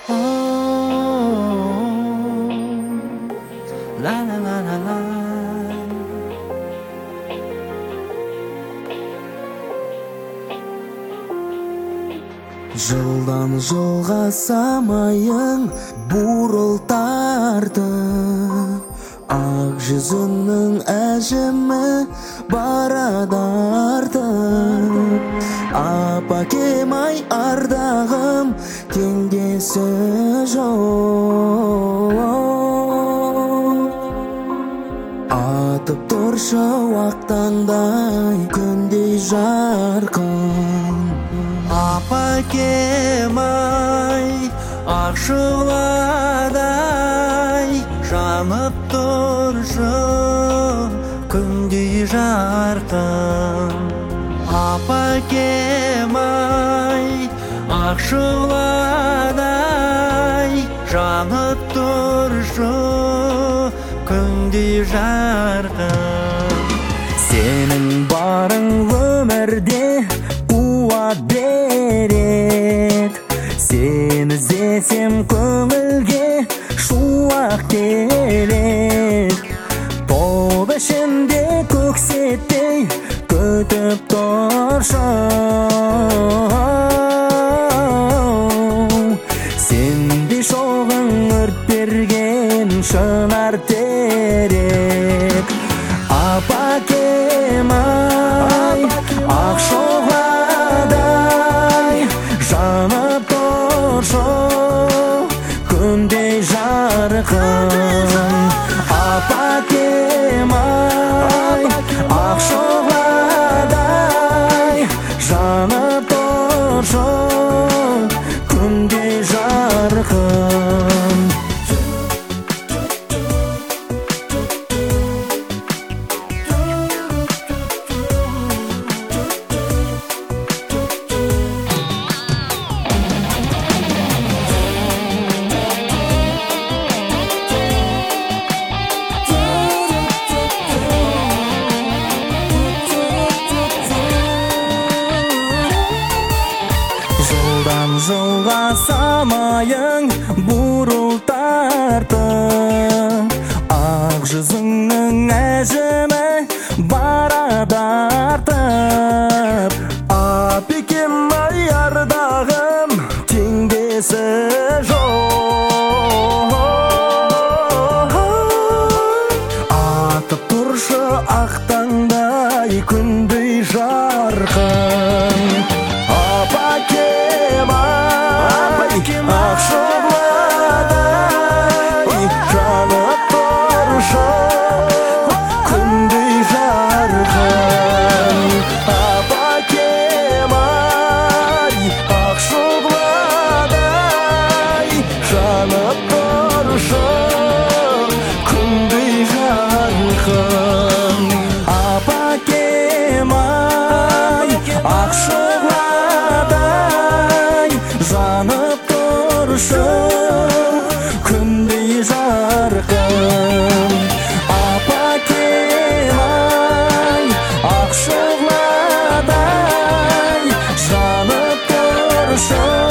La la la la la. Жылдан жылға самайың бурыл тартып, ақ жүзіңнің әжімі барады артып. Апакем ай ардағым теңдесі жоқ. Атып тұршы уақтандай күндей жарқын. Апакем ай ақшуладай жанып тұршы күндей жарқын. Апакем ай ақшуладай жанып тұршы күндей жарқын. Сенің барың өмірде қуат берет, сені іздесем көңілге шуақ келет. Топ ішінде көксеттей күтіп тұршы, сенде шоғың өрт берген шынар терек. Апакем ай ақшоғладай жанып тұршы күндей жарқын. Апакем ай ақшоғладай жанып тұршы күндей жарқын. Жылдан жылға самайың бурыл тартып, ақ жүзіңнің әжімі барады артып. Апекем ай ардағым теңдесі жоқ. Атып тұршы ақтаңдай күндей жарқын. Апакем ай ақшоғладай жанып тұршы күндей жарқын. Апакем ай ақшоғладай жанып тұршы күндей жарқын. Апакем ай ақшоғладай жанып тұршы күндей жарқын. Апакем ай ақшоғладай жанып тұршы